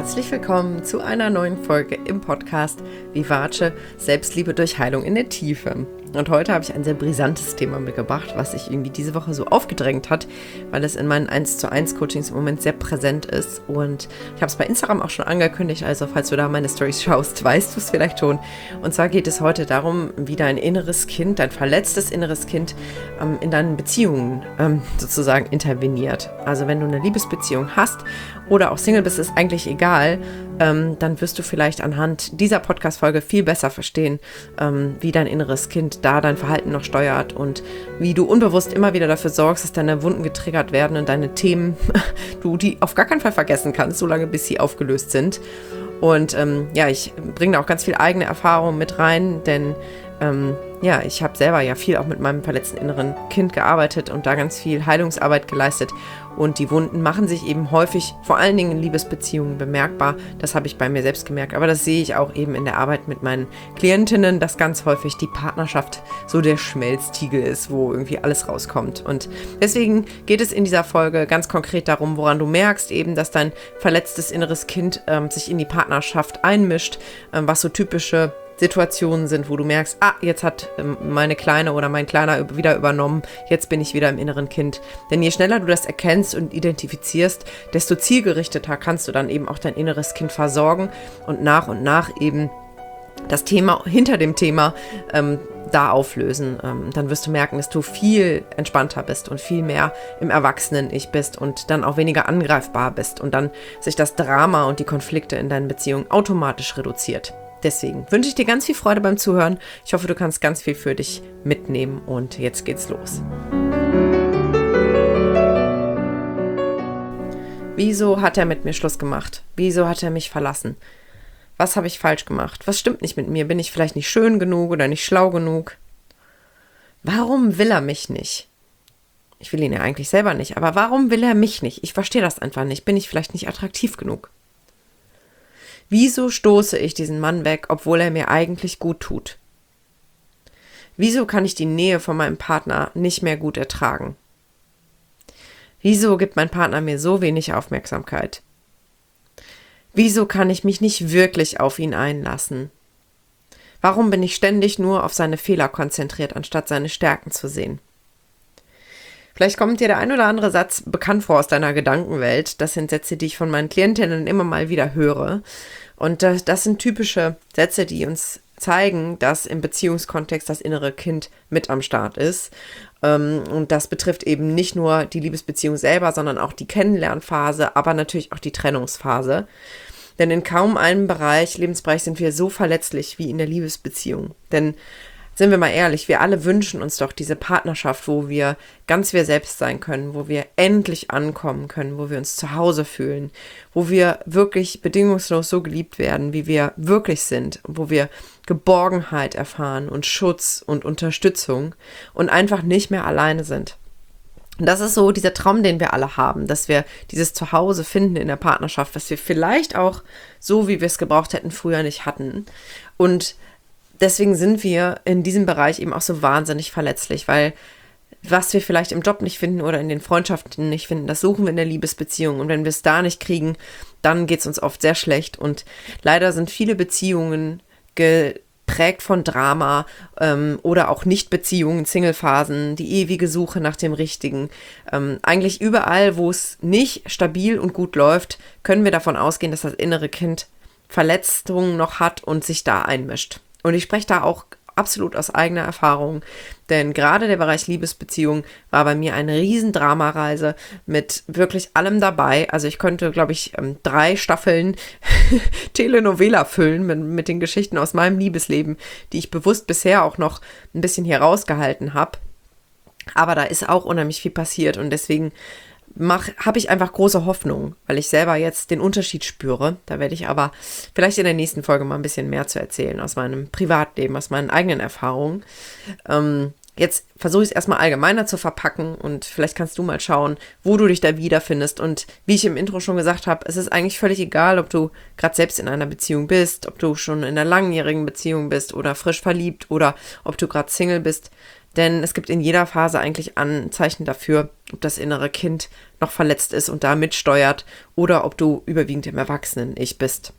Herzlich willkommen zu einer neuen Folge im Podcast Vivace Selbstliebe durch Heilung in der Tiefe. Und heute habe ich ein sehr brisantes Thema mitgebracht, was sich irgendwie diese Woche so aufgedrängt hat, weil es in meinen 1:1 Coachings im Moment sehr präsent ist. Und ich habe es bei Instagram auch schon angekündigt, also falls du da meine Storys schaust, weißt du es vielleicht schon. Und zwar geht es heute darum, wie dein inneres Kind, dein verletztes inneres Kind in deinen Beziehungen sozusagen interveniert. Also wenn du eine Liebesbeziehung hast oder auch Single bist, ist eigentlich egal, dann wirst du vielleicht anhand dieser Podcast-Folge viel besser verstehen, wie dein inneres Kind da dein Verhalten noch steuert und wie du unbewusst immer wieder dafür sorgst, dass deine Wunden getriggert werden und deine Themen, du die auf gar keinen Fall vergessen kannst, solange bis sie aufgelöst sind. Und ich bringe da auch ganz viel eigene Erfahrung mit rein, denn ich habe selber ja viel auch mit meinem verletzten inneren Kind gearbeitet und da ganz viel Heilungsarbeit geleistet. Und die Wunden machen sich eben häufig, vor allen Dingen in Liebesbeziehungen, bemerkbar. Das habe ich bei mir selbst gemerkt. Aber das sehe ich auch eben in der Arbeit mit meinen Klientinnen, dass ganz häufig die Partnerschaft so der Schmelztiegel ist, wo irgendwie alles rauskommt. Und deswegen geht es in dieser Folge ganz konkret darum, woran du merkst eben, dass dein verletztes inneres Kind sich in die Partnerschaft einmischt, was so typische Situationen sind, wo du merkst, jetzt hat meine Kleine oder mein Kleiner wieder übernommen, jetzt bin ich wieder im inneren Kind. Denn je schneller du das erkennst und identifizierst, desto zielgerichteter kannst du dann eben auch dein inneres Kind versorgen und nach eben das Thema hinter dem Thema da auflösen. Dann wirst du merken, dass du viel entspannter bist und viel mehr im Erwachsenen-Ich bist und dann auch weniger angreifbar bist und dann sich das Drama und die Konflikte in deinen Beziehungen automatisch reduziert. Deswegen wünsche ich dir ganz viel Freude beim Zuhören. Ich hoffe, du kannst ganz viel für dich mitnehmen und jetzt geht's los. Wieso hat er mit mir Schluss gemacht? Wieso hat er mich verlassen? Was habe ich falsch gemacht? Was stimmt nicht mit mir? Bin ich vielleicht nicht schön genug oder nicht schlau genug? Warum will er mich nicht? Ich will ihn ja eigentlich selber nicht, aber warum will er mich nicht? Ich verstehe das einfach nicht. Bin ich vielleicht nicht attraktiv genug? Wieso stoße ich diesen Mann weg, obwohl er mir eigentlich gut tut? Wieso kann ich die Nähe von meinem Partner nicht mehr gut ertragen? Wieso gibt mein Partner mir so wenig Aufmerksamkeit? Wieso kann ich mich nicht wirklich auf ihn einlassen? Warum bin ich ständig nur auf seine Fehler konzentriert, anstatt seine Stärken zu sehen? Vielleicht kommt dir der ein oder andere Satz bekannt vor aus deiner Gedankenwelt. Das sind Sätze, die ich von meinen Klientinnen immer mal wieder höre. Und das sind typische Sätze, die uns zeigen, dass im Beziehungskontext das innere Kind mit am Start ist. Und das betrifft eben nicht nur die Liebesbeziehung selber, sondern auch die Kennenlernphase, aber natürlich auch die Trennungsphase. Denn in kaum einem Lebensbereich sind wir so verletzlich wie in der Liebesbeziehung. Denn sind wir mal ehrlich, wir alle wünschen uns doch diese Partnerschaft, wo wir ganz wir selbst sein können, wo wir endlich ankommen können, wo wir uns zu Hause fühlen, wo wir wirklich bedingungslos so geliebt werden, wie wir wirklich sind, wo wir Geborgenheit erfahren und Schutz und Unterstützung und einfach nicht mehr alleine sind. Und das ist so dieser Traum, den wir alle haben, dass wir dieses Zuhause finden in der Partnerschaft, was wir vielleicht auch so, wie wir es gebraucht hätten, früher nicht hatten. Und deswegen sind wir in diesem Bereich eben auch so wahnsinnig verletzlich, weil was wir vielleicht im Job nicht finden oder in den Freundschaften nicht finden, das suchen wir in der Liebesbeziehung. Und wenn wir es da nicht kriegen, dann geht es uns oft sehr schlecht. Und leider sind viele Beziehungen geprägt von Drama oder auch Nicht-Beziehungen, Single-Phasen, die ewige Suche nach dem Richtigen. Eigentlich überall, wo es nicht stabil und gut läuft, können wir davon ausgehen, dass das innere Kind Verletzungen noch hat und sich da einmischt. Und ich spreche da auch absolut aus eigener Erfahrung, denn gerade der Bereich Liebesbeziehung war bei mir eine riesen Dramareise mit wirklich allem dabei. Also ich könnte, glaube ich, 3 Staffeln Telenovela füllen mit den Geschichten aus meinem Liebesleben, die ich bewusst bisher auch noch ein bisschen hier rausgehalten habe. Aber da ist auch unheimlich viel passiert und deswegen habe ich einfach große Hoffnung, weil ich selber jetzt den Unterschied spüre. Da werde ich aber vielleicht in der nächsten Folge mal ein bisschen mehr zu erzählen aus meinem Privatleben, aus meinen eigenen Erfahrungen. Jetzt versuche ich es erstmal allgemeiner zu verpacken und vielleicht kannst du mal schauen, wo du dich da wiederfindest. Und wie ich im Intro schon gesagt habe, es ist eigentlich völlig egal, ob du gerade selbst in einer Beziehung bist, ob du schon in einer langjährigen Beziehung bist oder frisch verliebt oder ob du gerade Single bist. Denn es gibt in jeder Phase eigentlich Anzeichen dafür, ob das innere Kind noch verletzt ist und da mitsteuert oder ob du überwiegend im Erwachsenen-Ich bist.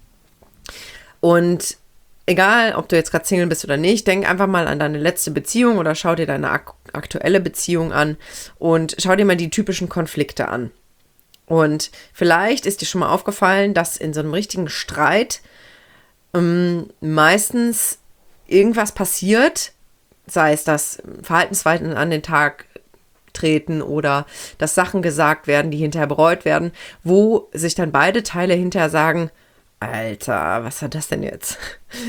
Und egal, ob du jetzt gerade Single bist oder nicht, denk einfach mal an deine letzte Beziehung oder schau dir deine aktuelle Beziehung an und schau dir mal die typischen Konflikte an. Und vielleicht ist dir schon mal aufgefallen, dass in so einem richtigen Streit meistens irgendwas passiert, sei es, dass Verhaltensweisen an den Tag treten oder dass Sachen gesagt werden, die hinterher bereut werden, wo sich dann beide Teile hinterher sagen, Alter, was war das denn jetzt?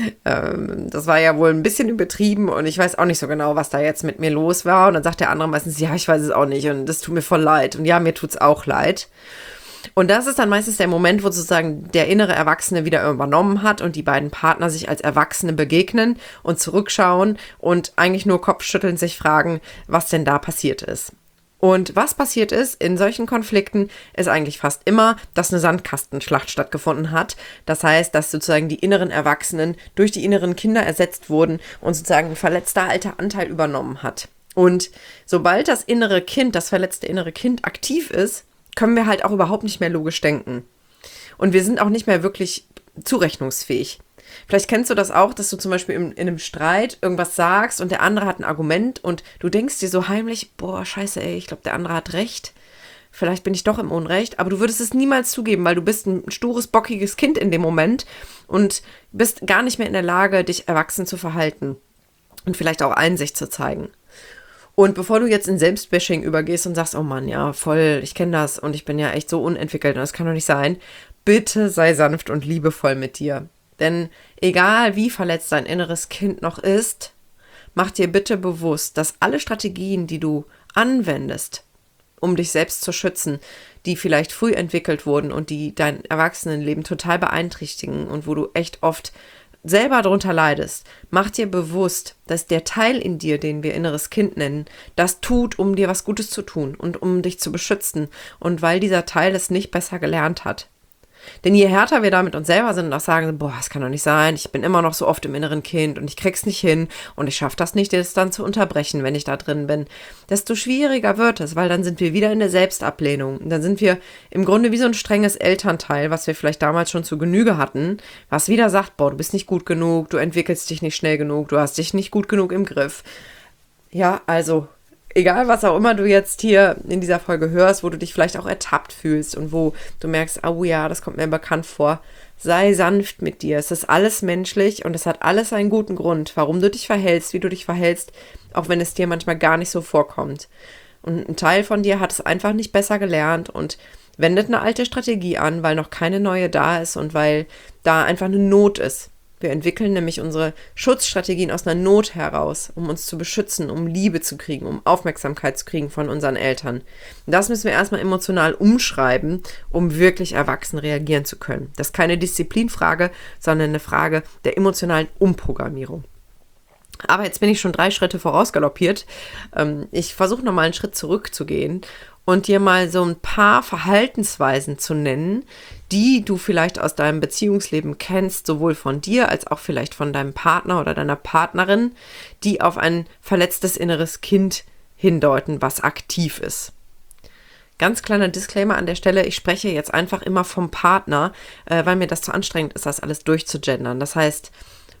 Das war ja wohl ein bisschen übertrieben und ich weiß auch nicht so genau, was da jetzt mit mir los war. Und dann sagt der andere meistens, ja, ich weiß es auch nicht und das tut mir voll leid. Und ja, mir tut's auch leid. Und das ist dann meistens der Moment, wo sozusagen der innere Erwachsene wieder übernommen hat und die beiden Partner sich als Erwachsene begegnen und zurückschauen und eigentlich nur kopfschüttelnd sich fragen, was denn da passiert ist. Und was passiert ist in solchen Konflikten, ist eigentlich fast immer, dass eine Sandkastenschlacht stattgefunden hat. Das heißt, dass sozusagen die inneren Erwachsenen durch die inneren Kinder ersetzt wurden und sozusagen ein verletzter alter Anteil übernommen hat. Und sobald das innere Kind, das verletzte innere Kind aktiv ist, können wir halt auch überhaupt nicht mehr logisch denken. Und wir sind auch nicht mehr wirklich zurechnungsfähig. Vielleicht kennst du das auch, dass du zum Beispiel in einem Streit irgendwas sagst und der andere hat ein Argument und du denkst dir so heimlich, boah, scheiße, ey, ich glaube, der andere hat recht. Vielleicht bin ich doch im Unrecht, aber du würdest es niemals zugeben, weil du bist ein stures, bockiges Kind in dem Moment und bist gar nicht mehr in der Lage, dich erwachsen zu verhalten und vielleicht auch Einsicht zu zeigen. Und bevor du jetzt in Selbstbashing übergehst und sagst, oh Mann, ja, voll, ich kenne das und ich bin ja echt so unentwickelt und das kann doch nicht sein, bitte sei sanft und liebevoll mit dir. Denn egal wie verletzt dein inneres Kind noch ist, mach dir bitte bewusst, dass alle Strategien, die du anwendest, um dich selbst zu schützen, die vielleicht früh entwickelt wurden und die dein Erwachsenenleben total beeinträchtigen und wo du echt oft selber darunter leidest, mach dir bewusst, dass der Teil in dir, den wir inneres Kind nennen, das tut, um dir was Gutes zu tun und um dich zu beschützen und weil dieser Teil es nicht besser gelernt hat. Denn je härter wir da mit uns selber sind und auch sagen, boah, das kann doch nicht sein, ich bin immer noch so oft im inneren Kind und ich krieg's nicht hin und ich schaffe das nicht, das dann zu unterbrechen, wenn ich da drin bin, desto schwieriger wird es, weil dann sind wir wieder in der Selbstablehnung. Und dann sind wir im Grunde wie so ein strenges Elternteil, was wir vielleicht damals schon zu Genüge hatten, was wieder sagt, boah, du bist nicht gut genug, du entwickelst dich nicht schnell genug, du hast dich nicht gut genug im Griff. Ja, also egal, was auch immer du jetzt hier in dieser Folge hörst, wo du dich vielleicht auch ertappt fühlst und wo du merkst, oh ja, das kommt mir bekannt vor, sei sanft mit dir. Es ist alles menschlich und es hat alles einen guten Grund, warum du dich verhältst, wie du dich verhältst, auch wenn es dir manchmal gar nicht so vorkommt. Und ein Teil von dir hat es einfach nicht besser gelernt und wendet eine alte Strategie an, weil noch keine neue da ist und weil da einfach eine Not ist. Wir entwickeln nämlich unsere Schutzstrategien aus einer Not heraus, um uns zu beschützen, um Liebe zu kriegen, um Aufmerksamkeit zu kriegen von unseren Eltern. Das müssen wir erstmal emotional umschreiben, um wirklich erwachsen reagieren zu können. Das ist keine Disziplinfrage, sondern eine Frage der emotionalen Umprogrammierung. Aber jetzt bin ich schon 3 Schritte vorausgaloppiert. Ich versuche nochmal einen Schritt zurückzugehen und dir mal so ein paar Verhaltensweisen zu nennen, die du vielleicht aus deinem Beziehungsleben kennst, sowohl von dir als auch vielleicht von deinem Partner oder deiner Partnerin, die auf ein verletztes inneres Kind hindeuten, was aktiv ist. Ganz kleiner Disclaimer an der Stelle, ich spreche jetzt einfach immer vom Partner, weil mir das zu anstrengend ist, das alles durchzugendern. Das heißt,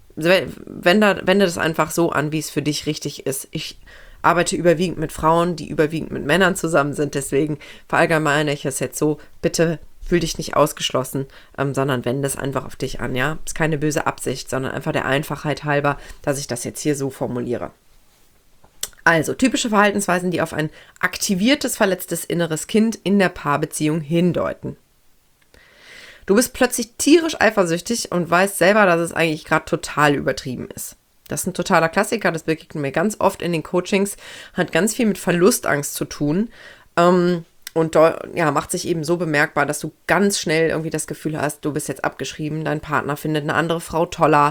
wende das einfach so an, wie es für dich richtig ist. Ich arbeite überwiegend mit Frauen, die überwiegend mit Männern zusammen sind, deswegen verallgemeine ich es jetzt so, bitte fühl dich nicht ausgeschlossen, sondern wende es einfach auf dich an, ja. Ist keine böse Absicht, sondern einfach der Einfachheit halber, dass ich das jetzt hier so formuliere. Also, typische Verhaltensweisen, die auf ein aktiviertes, verletztes inneres Kind in der Paarbeziehung hindeuten. Du bist plötzlich tierisch eifersüchtig und weißt selber, dass es eigentlich gerade total übertrieben ist. Das ist ein totaler Klassiker, das begegnet mir ganz oft in den Coachings, hat ganz viel mit Verlustangst zu tun. Und macht sich eben so bemerkbar, dass du ganz schnell irgendwie das Gefühl hast, du bist jetzt abgeschrieben, dein Partner findet eine andere Frau toller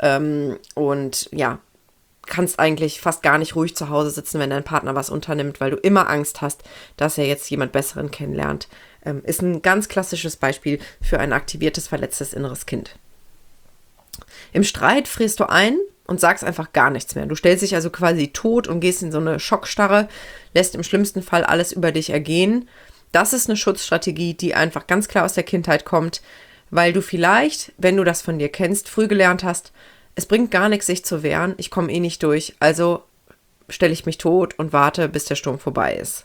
und ja, kannst eigentlich fast gar nicht ruhig zu Hause sitzen, wenn dein Partner was unternimmt, weil du immer Angst hast, dass er jetzt jemand Besseren kennenlernt. Ist ein ganz klassisches Beispiel für ein aktiviertes, verletztes inneres Kind. Im Streit frierst du ein und sagst einfach gar nichts mehr. Du stellst dich also quasi tot und gehst in so eine Schockstarre, lässt im schlimmsten Fall alles über dich ergehen. Das ist eine Schutzstrategie, die einfach ganz klar aus der Kindheit kommt, weil du vielleicht, wenn du das von dir kennst, früh gelernt hast, es bringt gar nichts, sich zu wehren, ich komme eh nicht durch, also stelle ich mich tot und warte, bis der Sturm vorbei ist.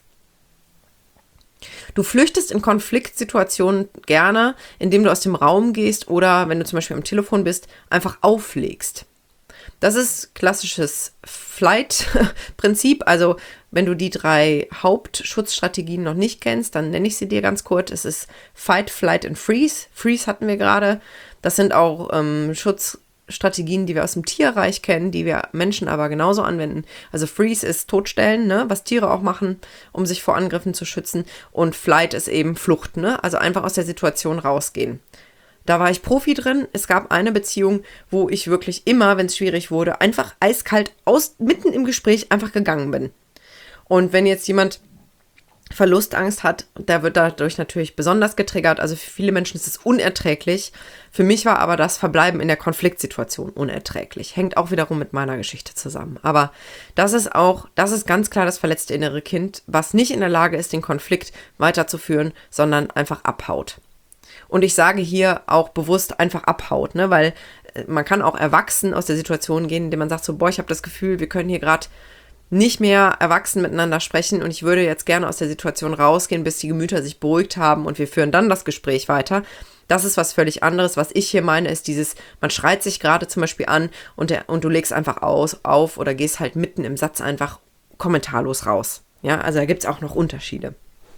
Du flüchtest in Konfliktsituationen gerne, indem du aus dem Raum gehst oder, wenn du zum Beispiel am Telefon bist, einfach auflegst. Das ist klassisches Flight-Prinzip. Also wenn du die 3 Hauptschutzstrategien noch nicht kennst, dann nenne ich sie dir ganz kurz. Es ist Fight, Flight und Freeze. Freeze hatten wir gerade. Das sind auch Schutzstrategien, die wir aus dem Tierreich kennen, die wir Menschen aber genauso anwenden. Also Freeze ist Totstellen, ne, was Tiere auch machen, um sich vor Angriffen zu schützen. Und Flight ist eben Flucht, ne, also einfach aus der Situation rausgehen. Da war ich Profi drin. Es gab eine Beziehung, wo ich wirklich immer, wenn es schwierig wurde, einfach eiskalt mitten im Gespräch einfach gegangen bin. Und wenn jetzt jemand Verlustangst hat, der wird dadurch natürlich besonders getriggert. Also für viele Menschen ist es unerträglich. Für mich war aber das Verbleiben in der Konfliktsituation unerträglich. Hängt auch wiederum mit meiner Geschichte zusammen. Aber das ist ganz klar das verletzte innere Kind, was nicht in der Lage ist, den Konflikt weiterzuführen, sondern einfach abhaut. Und ich sage hier auch bewusst einfach abhaut, ne? Weil man kann auch erwachsen aus der Situation gehen, indem man sagt so, ich habe das Gefühl, wir können hier gerade nicht mehr erwachsen miteinander sprechen und ich würde jetzt gerne aus der Situation rausgehen, bis die Gemüter sich beruhigt haben und wir führen dann das Gespräch weiter. Das ist was völlig anderes. Was ich hier meine, ist man schreit sich gerade zum Beispiel an und du legst einfach auf oder gehst halt mitten im Satz einfach kommentarlos raus. Ja, also da gibt es auch noch Unterschiede.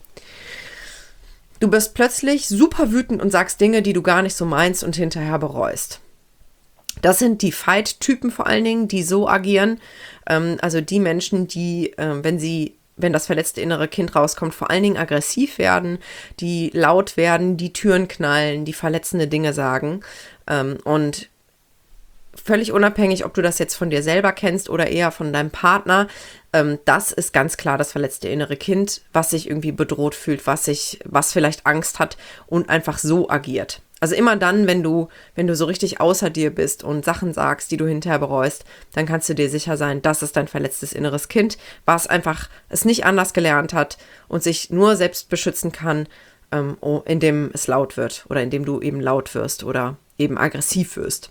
Du bist plötzlich super wütend und sagst Dinge, die du gar nicht so meinst und hinterher bereust. Das sind die Fight-Typen vor allen Dingen, die so agieren. Also die Menschen, die, wenn das verletzte innere Kind rauskommt, vor allen Dingen aggressiv werden, die laut werden, die Türen knallen, die verletzende Dinge sagen. Und völlig unabhängig, ob du das jetzt von dir selber kennst oder eher von deinem Partner, das ist ganz klar das verletzte innere Kind, was sich irgendwie bedroht fühlt, was vielleicht Angst hat und einfach so agiert. Also immer dann, wenn du so richtig außer dir bist und Sachen sagst, die du hinterher bereust, dann kannst du dir sicher sein, das ist dein verletztes inneres Kind, was einfach es nicht anders gelernt hat und sich nur selbst beschützen kann, indem es laut wird oder indem du eben laut wirst oder eben aggressiv wirst.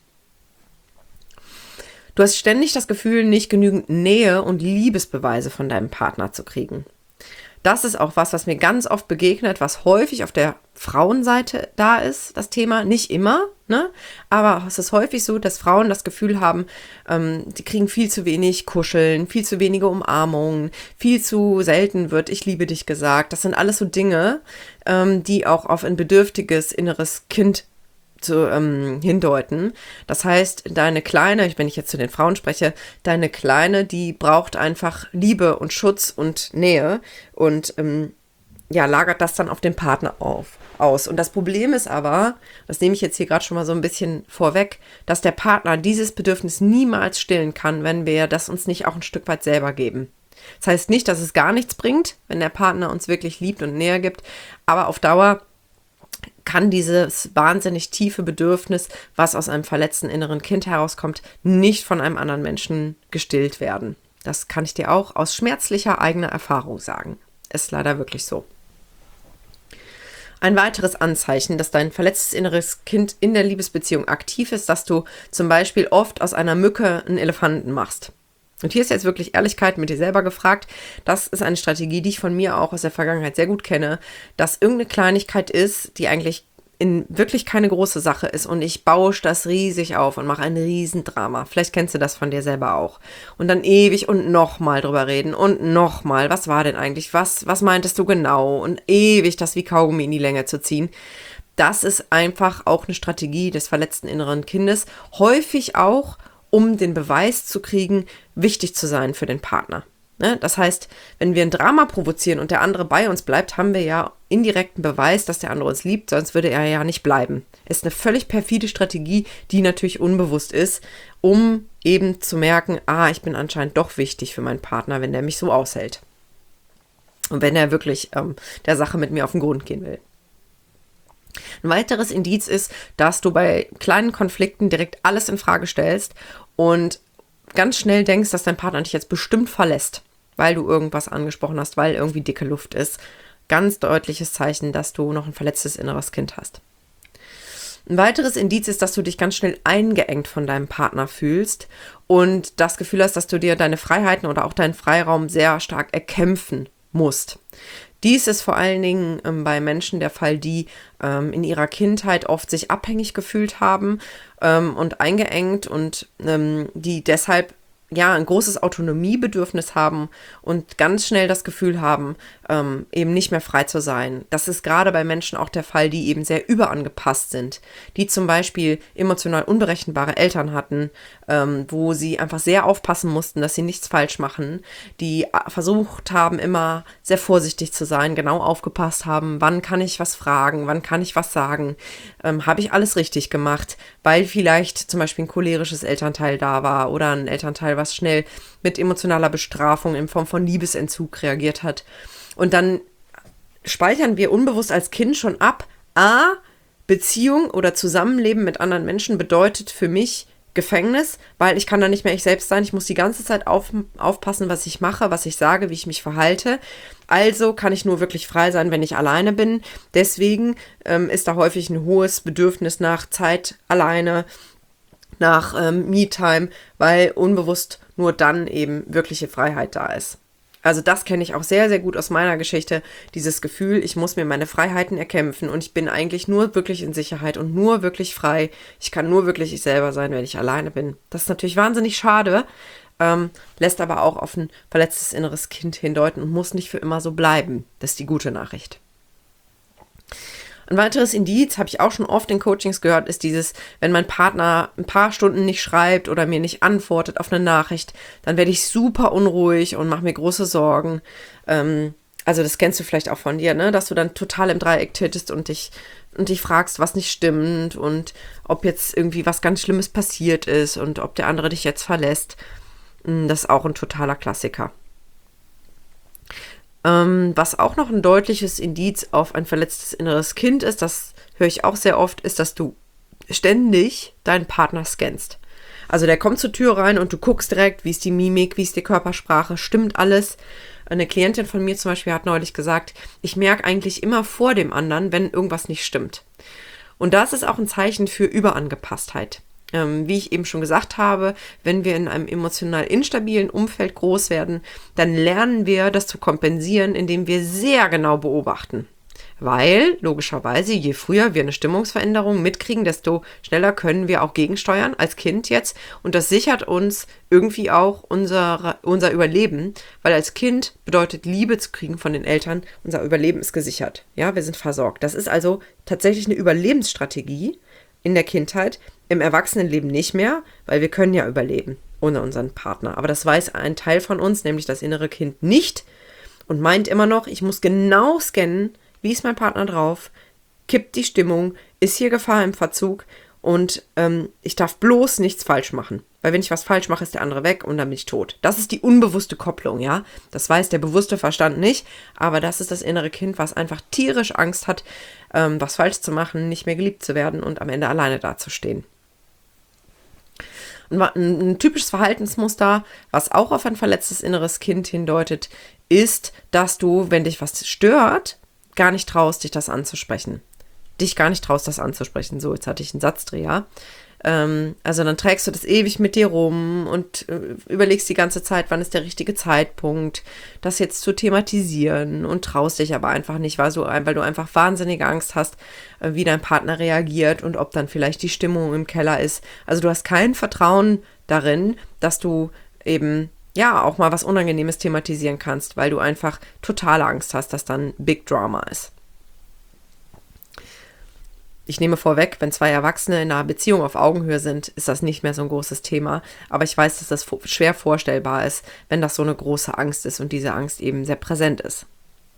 Du hast ständig das Gefühl, nicht genügend Nähe und Liebesbeweise von deinem Partner zu kriegen. Das ist auch was mir ganz oft begegnet, was häufig auf der Frauenseite da ist, das Thema. Nicht immer, ne? Aber es ist häufig so, dass Frauen das Gefühl haben, die kriegen viel zu wenig Kuscheln, viel zu wenige Umarmungen, viel zu selten wird ich liebe dich gesagt. Das sind alles so Dinge, die auch auf ein bedürftiges inneres Kind hindeuten. Das heißt, deine Kleine, wenn ich jetzt zu den Frauen spreche, deine Kleine, die braucht einfach Liebe und Schutz und Nähe und lagert das dann auf den Partner aus. Und das Problem ist aber, das nehme ich jetzt hier gerade schon mal so ein bisschen vorweg, dass der Partner dieses Bedürfnis niemals stillen kann, wenn wir das uns nicht auch ein Stück weit selber geben. Das heißt nicht, dass es gar nichts bringt, wenn der Partner uns wirklich liebt und Nähe gibt, aber auf Dauer kann dieses wahnsinnig tiefe Bedürfnis, was aus einem verletzten inneren Kind herauskommt, nicht von einem anderen Menschen gestillt werden. Das kann ich dir auch aus schmerzlicher eigener Erfahrung sagen. Ist leider wirklich so. Ein weiteres Anzeichen, dass dein verletztes inneres Kind in der Liebesbeziehung aktiv ist, dass du zum Beispiel oft aus einer Mücke einen Elefanten machst. Und hier ist jetzt wirklich Ehrlichkeit mit dir selber gefragt. Das ist eine Strategie, die ich von mir auch aus der Vergangenheit sehr gut kenne, dass irgendeine Kleinigkeit ist, die eigentlich in wirklich keine große Sache ist und ich bausche das riesig auf und mache ein Riesendrama. Vielleicht kennst du das von dir selber auch. Und dann ewig und nochmal drüber reden und nochmal, was war denn eigentlich, was meintest du genau und ewig das wie Kaugummi in die Länge zu ziehen. Das ist einfach auch eine Strategie des verletzten inneren Kindes. Häufig auch, um den Beweis zu kriegen, wichtig zu sein für den Partner. Das heißt, wenn wir ein Drama provozieren und der andere bei uns bleibt, haben wir ja indirekten Beweis, dass der andere uns liebt, sonst würde er ja nicht bleiben. Ist eine völlig perfide Strategie, die natürlich unbewusst ist, um eben zu merken, ich bin anscheinend doch wichtig für meinen Partner, wenn der mich so aushält. Und wenn er wirklich der Sache mit mir auf den Grund gehen will. Ein weiteres Indiz ist, dass du bei kleinen Konflikten direkt alles in Frage stellst und ganz schnell denkst, dass dein Partner dich jetzt bestimmt verlässt, weil du irgendwas angesprochen hast, weil irgendwie dicke Luft ist. Ganz deutliches Zeichen, dass du noch ein verletztes inneres Kind hast. Ein weiteres Indiz ist, dass du dich ganz schnell eingeengt von deinem Partner fühlst und das Gefühl hast, dass du dir deine Freiheiten oder auch deinen Freiraum sehr stark erkämpfen musst. Dies ist vor allen Dingen bei Menschen der Fall, die in ihrer Kindheit oft sich abhängig gefühlt haben und eingeengt und die deshalb ein großes Autonomiebedürfnis haben und ganz schnell das Gefühl haben, eben nicht mehr frei zu sein. Das ist gerade bei Menschen auch der Fall, die eben sehr überangepasst sind, die zum Beispiel emotional unberechenbare Eltern hatten, wo sie einfach sehr aufpassen mussten, dass sie nichts falsch machen, die versucht haben, immer sehr vorsichtig zu sein, genau aufgepasst haben, wann kann ich was fragen, wann kann ich was sagen, habe ich alles richtig gemacht, weil vielleicht zum Beispiel ein cholerisches Elternteil da war oder ein Elternteil, was schnell mit emotionaler Bestrafung in Form von Liebesentzug reagiert hat. Und dann speichern wir unbewusst als Kind schon ab, Beziehung oder Zusammenleben mit anderen Menschen bedeutet für mich Gefängnis, weil ich kann da nicht mehr ich selbst sein. Ich muss die ganze Zeit aufpassen, was ich mache, was ich sage, wie ich mich verhalte. Also kann ich nur wirklich frei sein, wenn ich alleine bin. Deswegen ist da häufig ein hohes Bedürfnis nach Zeit alleine, nach Me-Time, weil unbewusst nur dann eben wirkliche Freiheit da ist. Also das kenne ich auch sehr, sehr gut aus meiner Geschichte, dieses Gefühl, ich muss mir meine Freiheiten erkämpfen und ich bin eigentlich nur wirklich in Sicherheit und nur wirklich frei. Ich kann nur wirklich ich selber sein, wenn ich alleine bin. Das ist natürlich wahnsinnig schade, lässt aber auch auf ein verletztes inneres Kind hindeuten und muss nicht für immer so bleiben. Das ist die gute Nachricht. Ein weiteres Indiz, habe ich auch schon oft in Coachings gehört, ist dieses, wenn mein Partner ein paar Stunden nicht schreibt oder mir nicht antwortet auf eine Nachricht, dann werde ich super unruhig und mache mir große Sorgen. Also das kennst du vielleicht auch von dir, ne? Dass du dann total im Dreieck tittest und dich fragst, was nicht stimmt und ob jetzt irgendwie was ganz Schlimmes passiert ist und ob der andere dich jetzt verlässt. Das ist auch ein totaler Klassiker. Was auch noch ein deutliches Indiz auf ein verletztes inneres Kind ist, das höre ich auch sehr oft, ist, dass du ständig deinen Partner scannst. Also der kommt zur Tür rein und du guckst direkt, wie ist die Mimik, wie ist die Körpersprache, stimmt alles. Eine Klientin von mir zum Beispiel hat neulich gesagt, ich merke eigentlich immer vor dem anderen, wenn irgendwas nicht stimmt. Und das ist auch ein Zeichen für Überangepasstheit. Wie ich eben schon gesagt habe, wenn wir in einem emotional instabilen Umfeld groß werden, dann lernen wir, das zu kompensieren, indem wir sehr genau beobachten. Weil, logischerweise, je früher wir eine Stimmungsveränderung mitkriegen, desto schneller können wir auch gegensteuern, als Kind jetzt. Und das sichert uns irgendwie auch unser Überleben, weil als Kind bedeutet Liebe zu kriegen von den Eltern, unser Überleben ist gesichert. Ja, wir sind versorgt. Das ist also tatsächlich eine Überlebensstrategie in der Kindheit, im Erwachsenenleben nicht mehr, weil wir können ja überleben ohne unseren Partner. Aber das weiß ein Teil von uns, nämlich das innere Kind, nicht und meint immer noch, ich muss genau scannen, wie ist mein Partner drauf, kippt die Stimmung, ist hier Gefahr im Verzug und ich darf bloß nichts falsch machen. Weil wenn ich was falsch mache, ist der andere weg und dann bin ich tot. Das ist die unbewusste Kopplung, ja. Das weiß der bewusste Verstand nicht, aber das ist das innere Kind, was einfach tierisch Angst hat, was falsch zu machen, nicht mehr geliebt zu werden und am Ende alleine dazustehen. Ein typisches Verhaltensmuster, was auch auf ein verletztes inneres Kind hindeutet, ist, dass du, wenn dich was stört, gar nicht traust, dich das anzusprechen. So, jetzt hatte ich einen Satzdreher. Also dann trägst du das ewig mit dir rum und überlegst die ganze Zeit, wann ist der richtige Zeitpunkt, das jetzt zu thematisieren und traust dich aber einfach nicht, weil du einfach wahnsinnige Angst hast, wie dein Partner reagiert und ob dann vielleicht die Stimmung im Keller ist. Also du hast kein Vertrauen darin, dass du eben auch mal was Unangenehmes thematisieren kannst, weil du einfach totale Angst hast, dass dann Big Drama ist. Ich nehme vorweg, wenn zwei Erwachsene in einer Beziehung auf Augenhöhe sind, ist das nicht mehr so ein großes Thema. Aber ich weiß, dass das schwer vorstellbar ist, wenn das so eine große Angst ist und diese Angst eben sehr präsent ist.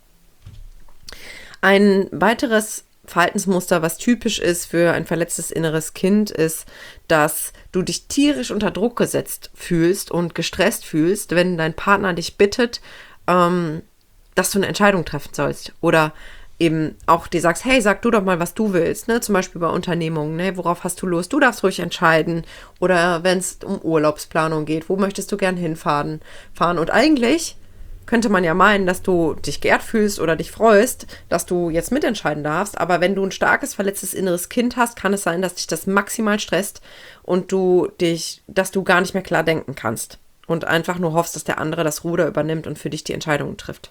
Ein weiteres Verhaltensmuster, was typisch ist für ein verletztes inneres Kind, ist, dass du dich tierisch unter Druck gesetzt fühlst und gestresst fühlst, wenn dein Partner dich bittet, dass du eine Entscheidung treffen sollst oder eben auch dir sagst, hey, sag du doch mal, was du willst, ne? Zum Beispiel bei Unternehmungen, ne? Worauf hast du Lust? Du darfst ruhig entscheiden. Oder wenn es um Urlaubsplanung geht, wo möchtest du gern hinfahren? Und eigentlich könnte man ja meinen, dass du dich geehrt fühlst oder dich freust, dass du jetzt mitentscheiden darfst. Aber wenn du ein starkes, verletztes inneres Kind hast, kann es sein, dass dich das maximal stresst und dass du gar nicht mehr klar denken kannst. Und einfach nur hoffst, dass der andere das Ruder übernimmt und für dich die Entscheidungen trifft.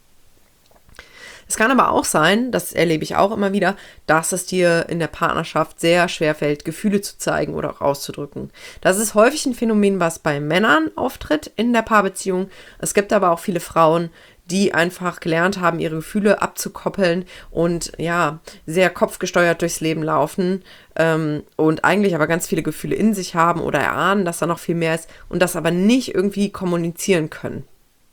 Es kann aber auch sein, das erlebe ich auch immer wieder, dass es dir in der Partnerschaft sehr schwer fällt, Gefühle zu zeigen oder auch auszudrücken. Das ist häufig ein Phänomen, was bei Männern auftritt in der Paarbeziehung. Es gibt aber auch viele Frauen, die einfach gelernt haben, ihre Gefühle abzukoppeln und ja, sehr kopfgesteuert durchs Leben laufen und eigentlich aber ganz viele Gefühle in sich haben oder erahnen, dass da noch viel mehr ist und das aber nicht irgendwie kommunizieren können.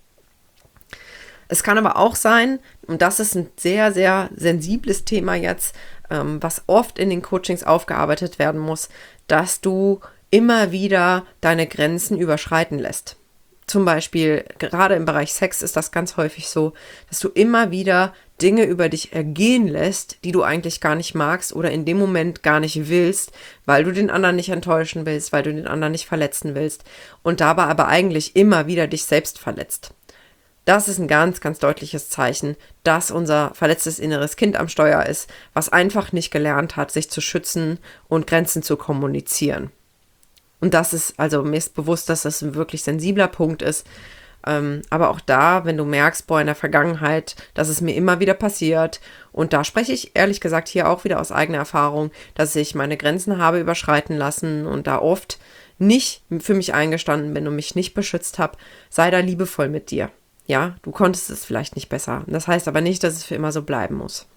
Es kann aber auch sein, und das ist ein sehr, sehr sensibles Thema jetzt, was oft in den Coachings aufgearbeitet werden muss, dass du immer wieder deine Grenzen überschreiten lässt. Zum Beispiel, gerade im Bereich Sex ist das ganz häufig so, dass du immer wieder Dinge über dich ergehen lässt, die du eigentlich gar nicht magst oder in dem Moment gar nicht willst, weil du den anderen nicht enttäuschen willst, weil du den anderen nicht verletzen willst und dabei aber eigentlich immer wieder dich selbst verletzt. Das ist ein ganz, ganz deutliches Zeichen, dass unser verletztes inneres Kind am Steuer ist, was einfach nicht gelernt hat, sich zu schützen und Grenzen zu kommunizieren. Und das ist, also mir ist bewusst, dass das ein wirklich sensibler Punkt ist. Aber auch da, wenn du merkst, in der Vergangenheit, dass es mir immer wieder passiert, und da spreche ich ehrlich gesagt hier auch wieder aus eigener Erfahrung, dass ich meine Grenzen habe überschreiten lassen und da oft nicht für mich eingestanden bin und mich nicht beschützt habe, sei da liebevoll mit dir. Ja, du konntest es vielleicht nicht besser. Das heißt aber nicht, dass es für immer so bleiben muss.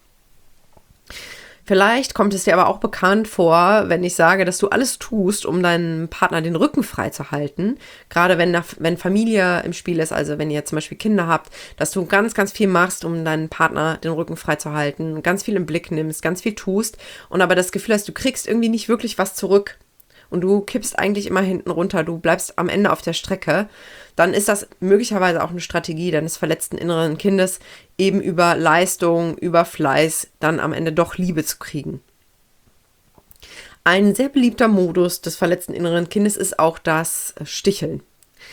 Vielleicht kommt es dir aber auch bekannt vor, wenn ich sage, dass du alles tust, um deinem Partner den Rücken frei zu halten. Gerade wenn Familie im Spiel ist, also wenn ihr zum Beispiel Kinder habt, dass du ganz, ganz viel machst, um deinen Partner den Rücken frei zu halten, ganz viel im Blick nimmst, ganz viel tust und aber das Gefühl hast, du kriegst irgendwie nicht wirklich was zurück. Und du kippst eigentlich immer hinten runter, du bleibst am Ende auf der Strecke, dann ist das möglicherweise auch eine Strategie deines verletzten inneren Kindes, eben über Leistung, über Fleiß dann am Ende doch Liebe zu kriegen. Ein sehr beliebter Modus des verletzten inneren Kindes ist auch das Sticheln.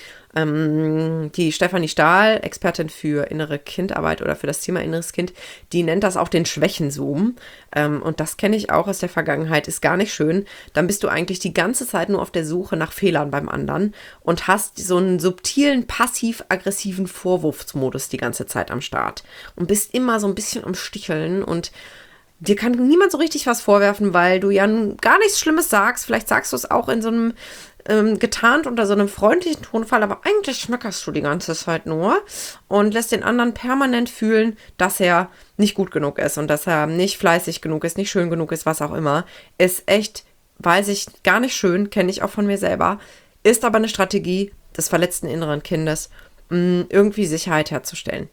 Die Stefanie Stahl, Expertin für innere Kindarbeit oder für das Thema inneres Kind, die nennt das auch den Schwächenzoom. Und das kenne ich auch aus der Vergangenheit, ist gar nicht schön. Dann bist du eigentlich die ganze Zeit nur auf der Suche nach Fehlern beim anderen und hast so einen subtilen, passiv-aggressiven Vorwurfsmodus die ganze Zeit am Start. Und bist immer so ein bisschen am Sticheln und dir kann niemand so richtig was vorwerfen, weil du ja gar nichts Schlimmes sagst. Vielleicht sagst du es auch in so einem getarnt unter so einem freundlichen Tonfall, aber eigentlich schmeckerst du die ganze Zeit nur und lässt den anderen permanent fühlen, dass er nicht gut genug ist und dass er nicht fleißig genug ist, nicht schön genug ist, was auch immer. Ist echt, weiß ich, gar nicht schön, kenne ich auch von mir selber, ist aber eine Strategie des verletzten inneren Kindes, irgendwie Sicherheit herzustellen.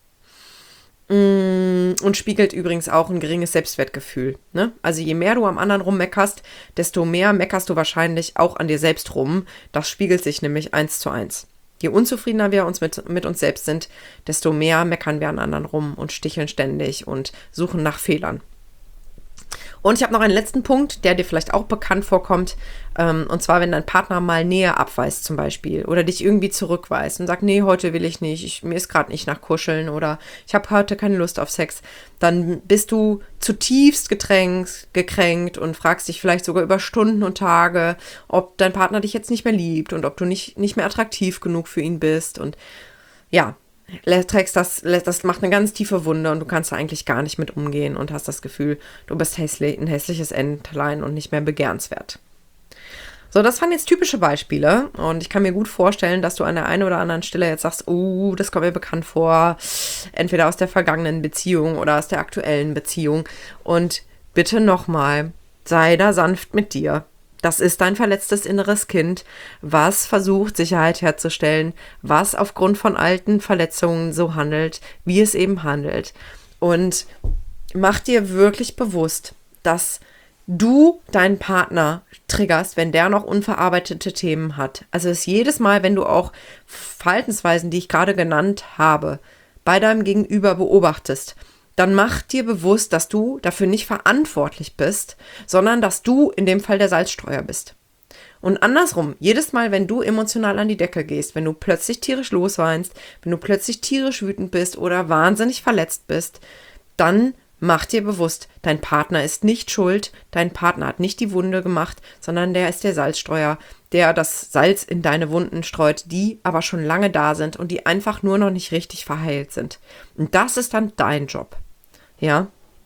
Und spiegelt übrigens auch ein geringes Selbstwertgefühl. Ne? Also je mehr du am anderen rummeckerst, desto mehr meckerst du wahrscheinlich auch an dir selbst rum. Das spiegelt sich nämlich 1:1. Je unzufriedener wir uns mit uns selbst sind, desto mehr meckern wir an anderen rum und sticheln ständig und suchen nach Fehlern. Und ich habe noch einen letzten Punkt, der dir vielleicht auch bekannt vorkommt. Und zwar, wenn dein Partner mal Nähe abweist zum Beispiel oder dich irgendwie zurückweist und sagt, nee, heute will ich nicht, mir ist gerade nicht nach Kuscheln oder ich habe heute keine Lust auf Sex, dann bist du zutiefst gekränkt und fragst dich vielleicht sogar über Stunden und Tage, ob dein Partner dich jetzt nicht mehr liebt und ob du nicht mehr attraktiv genug für ihn bist. Und ja, das macht eine ganz tiefe Wunde und du kannst da eigentlich gar nicht mit umgehen und hast das Gefühl, du bist ein hässliches Entlein und nicht mehr begehrenswert. So, das waren jetzt typische Beispiele und ich kann mir gut vorstellen, dass du an der einen oder anderen Stelle jetzt sagst, oh, das kommt mir bekannt vor, entweder aus der vergangenen Beziehung oder aus der aktuellen Beziehung. Und bitte nochmal, sei da sanft mit dir. Das ist dein verletztes inneres Kind, was versucht, Sicherheit herzustellen, was aufgrund von alten Verletzungen so handelt, wie es eben handelt. Und mach dir wirklich bewusst, dass du deinen Partner triggerst, wenn der noch unverarbeitete Themen hat. Also es jedes Mal, wenn du auch Verhaltensweisen, die ich gerade genannt habe, bei deinem Gegenüber beobachtest, dann mach dir bewusst, dass du dafür nicht verantwortlich bist, sondern dass du in dem Fall der Salzstreuer bist. Und andersrum, jedes Mal, wenn du emotional an die Decke gehst, wenn du plötzlich tierisch losweinst, wenn du plötzlich tierisch wütend bist oder wahnsinnig verletzt bist, dann mach dir bewusst, dein Partner ist nicht schuld, dein Partner hat nicht die Wunde gemacht, sondern der ist der Salzstreuer, der das Salz in deine Wunden streut, die aber schon lange da sind und die einfach nur noch nicht richtig verheilt sind. Und das ist dann dein Job. Ja?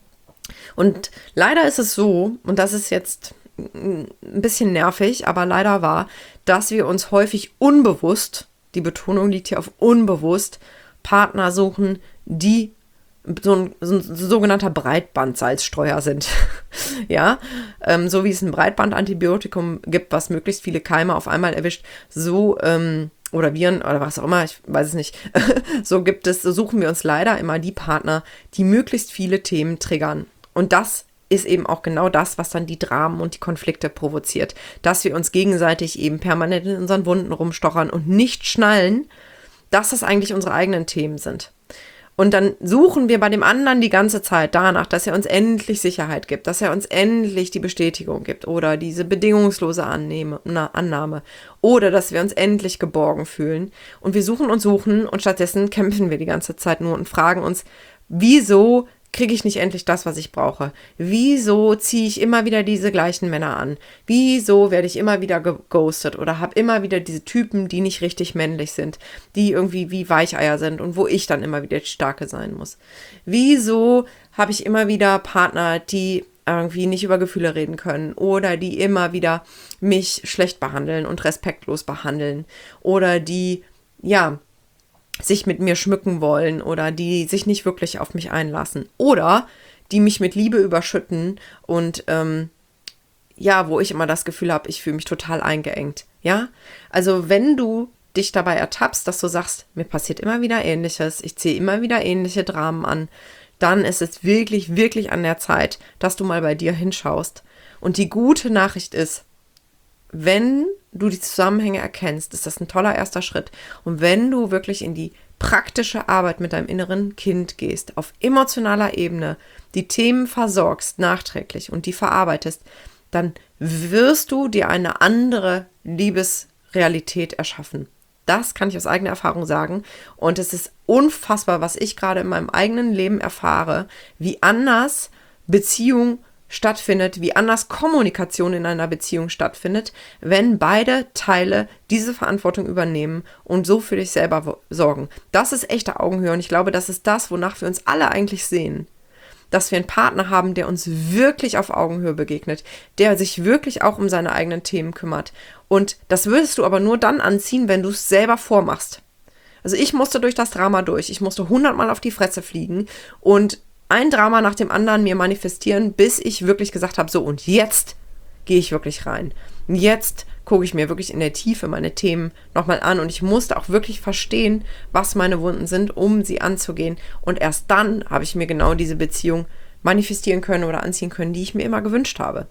Und leider ist es so, und das ist jetzt ein bisschen nervig, aber leider wahr, dass wir uns häufig unbewusst, die Betonung liegt hier auf unbewusst, Partner suchen, die so ein sogenannter Breitbandsalzstreuer sind. Ja, so wie es ein Breitbandantibiotikum gibt, was möglichst viele Keime auf einmal erwischt, so oder Viren oder was auch immer, ich weiß es nicht, so suchen wir uns leider immer die Partner, die möglichst viele Themen triggern. Und das ist eben auch genau das, was dann die Dramen und die Konflikte provoziert. Dass wir uns gegenseitig eben permanent in unseren Wunden rumstochern und nicht schnallen, dass das eigentlich unsere eigenen Themen sind. Und dann suchen wir bei dem anderen die ganze Zeit danach, dass er uns endlich Sicherheit gibt, dass er uns endlich die Bestätigung gibt oder diese bedingungslose Annahme oder dass wir uns endlich geborgen fühlen. Und wir suchen und stattdessen kämpfen wir die ganze Zeit nur und fragen uns, wieso kriege ich nicht endlich das, was ich brauche? Wieso ziehe ich immer wieder diese gleichen Männer an? Wieso werde ich immer wieder geghostet oder habe immer wieder diese Typen, die nicht richtig männlich sind, die irgendwie wie Weicheier sind und wo ich dann immer wieder die Starke sein muss? Wieso habe ich immer wieder Partner, die irgendwie nicht über Gefühle reden können oder die immer wieder mich schlecht behandeln und respektlos behandeln oder die, ja, sich mit mir schmücken wollen oder die sich nicht wirklich auf mich einlassen oder die mich mit Liebe überschütten und wo ich immer das Gefühl habe, ich fühle mich total eingeengt. Ja, also wenn du dich dabei ertappst, dass du sagst, mir passiert immer wieder Ähnliches, ich ziehe immer wieder ähnliche Dramen an, dann ist es wirklich, wirklich an der Zeit, dass du mal bei dir hinschaust. Und die gute Nachricht ist, wenn du die Zusammenhänge erkennst, ist das ein toller erster Schritt. Und wenn du wirklich in die praktische Arbeit mit deinem inneren Kind gehst, auf emotionaler Ebene, die Themen versorgst nachträglich und die verarbeitest, dann wirst du dir eine andere Liebesrealität erschaffen. Das kann ich aus eigener Erfahrung sagen. Und es ist unfassbar, was ich gerade in meinem eigenen Leben erfahre, wie anders Beziehung stattfindet, wie anders Kommunikation in einer Beziehung stattfindet, wenn beide Teile diese Verantwortung übernehmen und so für dich selber sorgen. Das ist echte Augenhöhe und ich glaube, das ist das, wonach wir uns alle eigentlich sehen. Dass wir einen Partner haben, der uns wirklich auf Augenhöhe begegnet, der sich wirklich auch um seine eigenen Themen kümmert. Und das würdest du aber nur dann anziehen, wenn du es selber vormachst. Also ich musste durch das Drama durch. Ich musste 100-mal auf die Fresse fliegen und ein Drama nach dem anderen mir manifestieren, bis ich wirklich gesagt habe, so und jetzt gehe ich wirklich rein. Jetzt gucke ich mir wirklich in der Tiefe meine Themen nochmal an und ich musste auch wirklich verstehen, was meine Wunden sind, um sie anzugehen. Und erst dann habe ich mir genau diese Beziehung manifestieren können oder anziehen können, die ich mir immer gewünscht habe.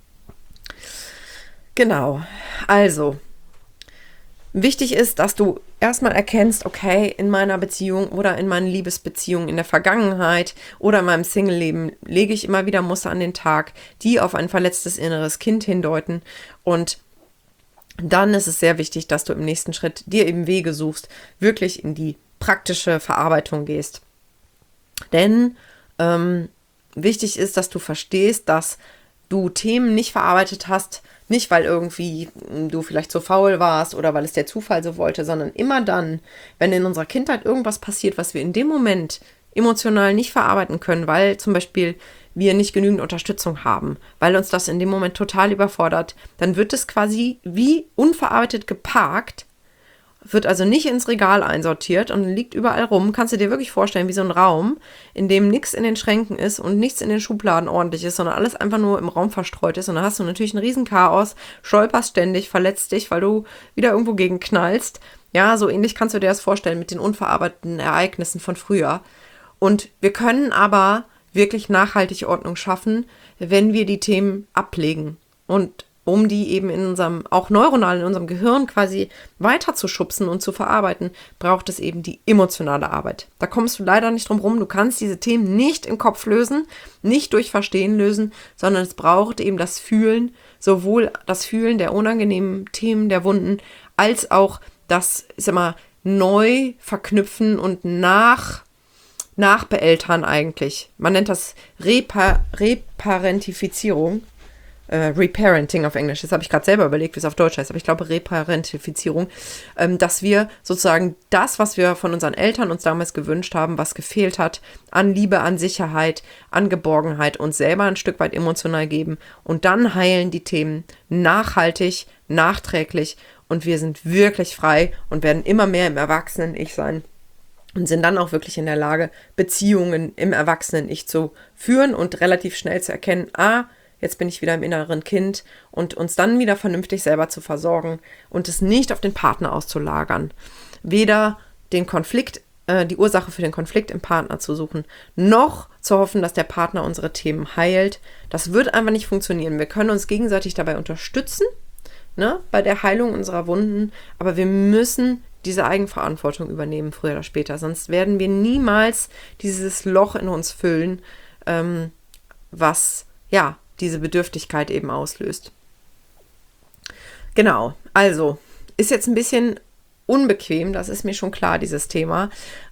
Genau, also wichtig ist, dass du erstmal erkennst, okay, in meiner Beziehung oder in meinen Liebesbeziehungen in der Vergangenheit oder in meinem Single-Leben lege ich immer wieder Muster an den Tag, die auf ein verletztes inneres Kind hindeuten. Und dann ist es sehr wichtig, dass du im nächsten Schritt dir eben Wege suchst, wirklich in die praktische Verarbeitung gehst. Denn wichtig ist, dass du verstehst, dass du Themen nicht verarbeitet hast, nicht, weil irgendwie du vielleicht so faul warst oder weil es der Zufall so wollte, sondern immer dann, wenn in unserer Kindheit irgendwas passiert, was wir in dem Moment emotional nicht verarbeiten können, weil zum Beispiel wir nicht genügend Unterstützung haben, weil uns das in dem Moment total überfordert, dann wird es quasi wie unverarbeitet geparkt, wird also nicht ins Regal einsortiert und liegt überall rum. Kannst du dir wirklich vorstellen, wie so ein Raum, in dem nichts in den Schränken ist und nichts in den Schubladen ordentlich ist, sondern alles einfach nur im Raum verstreut ist. Und dann hast du natürlich ein Riesenchaos, stolperst ständig, verletzt dich, weil du wieder irgendwo gegen knallst. Ja, so ähnlich kannst du dir das vorstellen mit den unverarbeiteten Ereignissen von früher. Und wir können aber wirklich nachhaltig Ordnung schaffen, wenn wir die Themen ablegen. Und um die eben auch neuronal in unserem Gehirn quasi weiter zu schubsen und zu verarbeiten, braucht es eben die emotionale Arbeit. Da kommst du leider nicht drum rum. Du kannst diese Themen nicht im Kopf lösen, nicht durch Verstehen lösen, sondern es braucht eben das Fühlen, sowohl das Fühlen der unangenehmen Themen, der Wunden, als auch das, ich sag mal, neu verknüpfen und nachbeeltern eigentlich. Man nennt das Reparentifizierung. Reparenting auf Englisch. Das habe ich gerade selber überlegt, wie es auf Deutsch heißt, aber ich glaube Reparentifizierung, dass wir sozusagen das, was wir von unseren Eltern uns damals gewünscht haben, was gefehlt hat, an Liebe, an Sicherheit, an Geborgenheit, uns selber ein Stück weit emotional geben und dann heilen die Themen nachhaltig, nachträglich und wir sind wirklich frei und werden immer mehr im Erwachsenen-Ich sein und sind dann auch wirklich in der Lage, Beziehungen im Erwachsenen-Ich zu führen und relativ schnell zu erkennen, jetzt bin ich wieder im inneren Kind und uns dann wieder vernünftig selber zu versorgen und es nicht auf den Partner auszulagern. Weder den Konflikt, die Ursache für den Konflikt im Partner zu suchen, noch zu hoffen, dass der Partner unsere Themen heilt. Das wird einfach nicht funktionieren. Wir können uns gegenseitig dabei unterstützen, ne, bei der Heilung unserer Wunden, aber wir müssen diese Eigenverantwortung übernehmen, früher oder später. Sonst werden wir niemals dieses Loch in uns füllen, was, diese Bedürftigkeit eben auslöst. Genau, also ist jetzt ein bisschen unbequem, das ist mir schon klar, dieses Thema.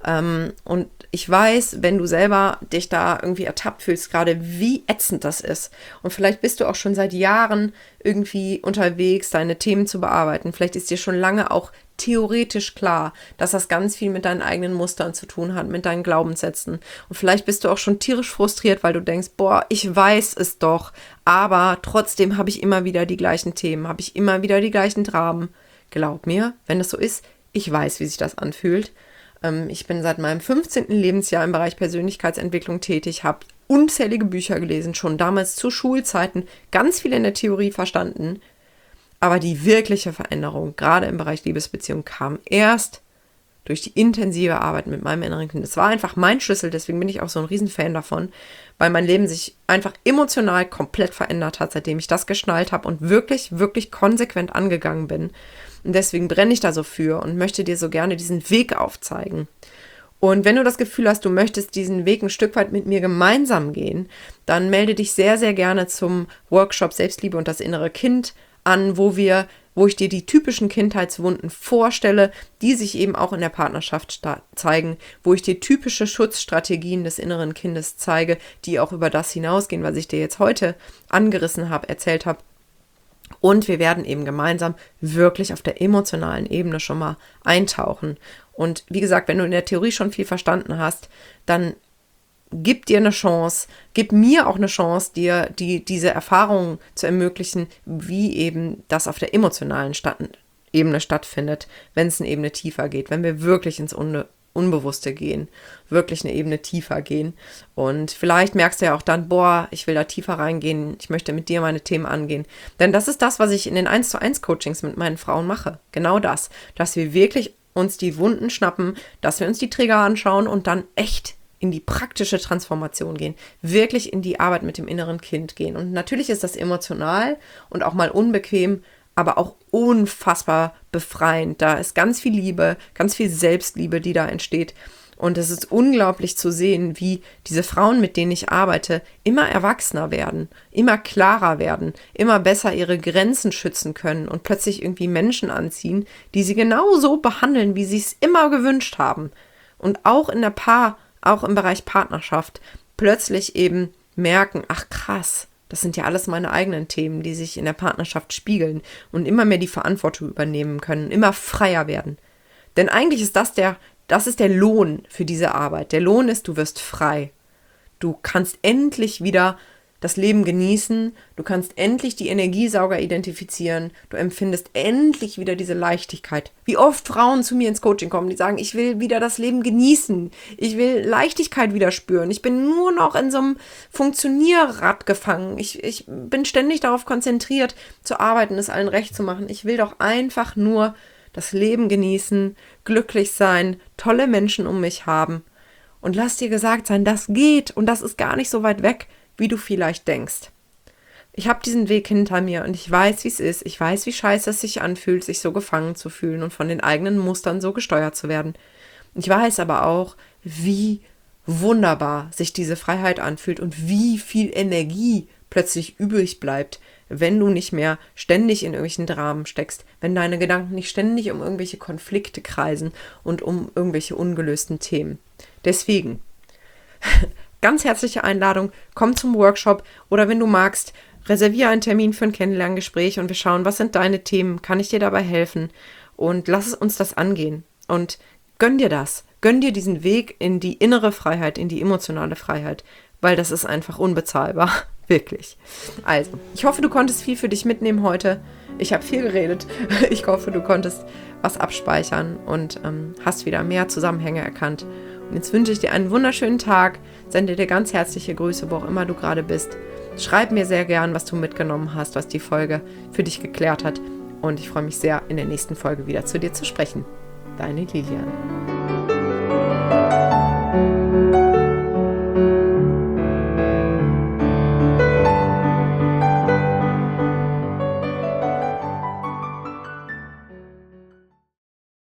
Und ich weiß, wenn du selber dich da irgendwie ertappt fühlst, gerade wie ätzend das ist. Und vielleicht bist du auch schon seit Jahren irgendwie unterwegs, deine Themen zu bearbeiten. Vielleicht ist dir schon lange auch theoretisch klar, dass das ganz viel mit deinen eigenen Mustern zu tun hat, mit deinen Glaubenssätzen. Und vielleicht bist du auch schon tierisch frustriert, weil du denkst, ich weiß es doch, aber trotzdem habe ich immer wieder die gleichen Themen, habe ich immer wieder die gleichen Dramen. Glaub mir, wenn das so ist, ich weiß, wie sich das anfühlt. Ich bin seit meinem 15. Lebensjahr im Bereich Persönlichkeitsentwicklung tätig, habe unzählige Bücher gelesen, schon damals zu Schulzeiten, ganz viel in der Theorie verstanden. Aber die wirkliche Veränderung, gerade im Bereich Liebesbeziehung, kam erst durch die intensive Arbeit mit meinem inneren Kind. Das war einfach mein Schlüssel, deswegen bin ich auch so ein Riesenfan davon, weil mein Leben sich einfach emotional komplett verändert hat, seitdem ich das geschnallt habe und wirklich, wirklich konsequent angegangen bin. Und deswegen brenne ich da so für und möchte dir so gerne diesen Weg aufzeigen. Und wenn du das Gefühl hast, du möchtest diesen Weg ein Stück weit mit mir gemeinsam gehen, dann melde dich sehr, sehr gerne zum Workshop Selbstliebe und das innere Kind an, wo ich dir die typischen Kindheitswunden vorstelle, die sich eben auch in der Partnerschaft zeigen, wo ich dir typische Schutzstrategien des inneren Kindes zeige, die auch über das hinausgehen, was ich dir jetzt heute angerissen habe, erzählt habe. Und wir werden eben gemeinsam wirklich auf der emotionalen Ebene schon mal eintauchen. Und wie gesagt, wenn du in der Theorie schon viel verstanden hast, dann gib dir eine Chance, gib mir auch eine Chance, dir diese Erfahrungen zu ermöglichen, wie eben das auf der emotionalen Ebene stattfindet, wenn es eine Ebene tiefer geht, wenn wir wirklich ins Unbewusste gehen, wirklich eine Ebene tiefer gehen. Und vielleicht merkst du ja auch dann, ich will da tiefer reingehen, ich möchte mit dir meine Themen angehen. Denn das ist das, was ich in den 1:1 Coachings mit meinen Frauen mache. Genau das, dass wir wirklich uns die Wunden schnappen, dass wir uns die Trigger anschauen und dann echt in die praktische Transformation gehen, wirklich in die Arbeit mit dem inneren Kind gehen. Und natürlich ist das emotional und auch mal unbequem, aber auch unfassbar befreiend. Da ist ganz viel Liebe, ganz viel Selbstliebe, die da entsteht. Und es ist unglaublich zu sehen, wie diese Frauen, mit denen ich arbeite, immer erwachsener werden, immer klarer werden, immer besser ihre Grenzen schützen können und plötzlich irgendwie Menschen anziehen, die sie genauso behandeln, wie sie es immer gewünscht haben. Und auch auch im Bereich Partnerschaft plötzlich eben merken, ach krass, das sind ja alles meine eigenen Themen, die sich in der Partnerschaft spiegeln und immer mehr die Verantwortung übernehmen können, immer freier werden. Denn eigentlich ist das ist der Lohn für diese Arbeit. Der Lohn ist, du wirst frei. Du kannst endlich wieder das Leben genießen, du kannst endlich die Energiesauger identifizieren, du empfindest endlich wieder diese Leichtigkeit. Wie oft Frauen zu mir ins Coaching kommen, die sagen, ich will wieder das Leben genießen, ich will Leichtigkeit wieder spüren, ich bin nur noch in so einem Funktionierrad gefangen, ich bin ständig darauf konzentriert, zu arbeiten, es allen recht zu machen. Ich will doch einfach nur das Leben genießen, glücklich sein, tolle Menschen um mich haben. Und lass dir gesagt sein, das geht und das ist gar nicht so weit weg, wie du vielleicht denkst. Ich habe diesen Weg hinter mir und ich weiß, wie es ist. Ich weiß, wie scheiße es sich anfühlt, sich so gefangen zu fühlen und von den eigenen Mustern so gesteuert zu werden. Ich weiß aber auch, wie wunderbar sich diese Freiheit anfühlt und wie viel Energie plötzlich übrig bleibt, wenn du nicht mehr ständig in irgendwelchen Dramen steckst, wenn deine Gedanken nicht ständig um irgendwelche Konflikte kreisen und um irgendwelche ungelösten Themen. Deswegen, ganz herzliche Einladung, komm zum Workshop oder wenn du magst, reserviere einen Termin für ein Kennenlerngespräch und wir schauen, was sind deine Themen, kann ich dir dabei helfen und lass es uns das angehen und gönn dir das, gönn dir diesen Weg in die innere Freiheit, in die emotionale Freiheit, weil das ist einfach unbezahlbar, wirklich. Also, ich hoffe, du konntest viel für dich mitnehmen heute. Ich habe viel geredet. Ich hoffe, du konntest was abspeichern und hast wieder mehr Zusammenhänge erkannt. Und jetzt wünsche ich dir einen wunderschönen Tag, sende dir ganz herzliche Grüße, wo auch immer du gerade bist. Schreib mir sehr gern, was du mitgenommen hast, was die Folge für dich geklärt hat. Und ich freue mich sehr, in der nächsten Folge wieder zu dir zu sprechen. Deine Lilian.